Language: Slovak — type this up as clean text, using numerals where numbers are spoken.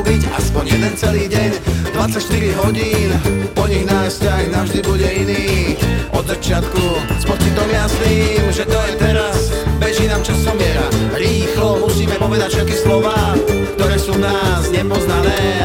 byť aspoň jeden celý deň, 24 hodín, po nich náš vzťah navždy bude iný. Od začiatku s pocitom jasným, že to je teraz, beží nám časomiera. Rýchlo musíme povedať všetky slová, ktoré sú v nás nepoznané.